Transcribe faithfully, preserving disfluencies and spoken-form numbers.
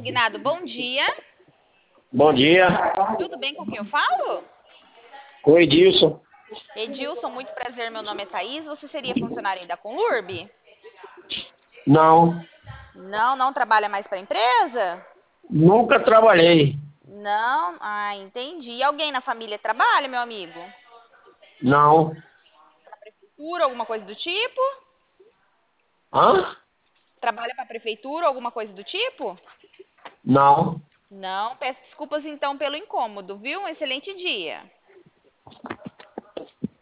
Designado, bom dia. Bom dia. Tudo bem com quem eu falo? Oi, Edilson. Edilson, muito prazer, meu nome é Thaís. Você seria funcionário aí da Conlurb? Não, Não, não trabalha mais para a empresa? nunca trabalhei. Não? Ah, entendi. E alguém na família trabalha, meu amigo? Não. Prefeitura, alguma coisa do tipo? Hã? Trabalha para a prefeitura, alguma coisa do tipo? Não. Não, peço desculpas então pelo incômodo, viu? Um excelente dia.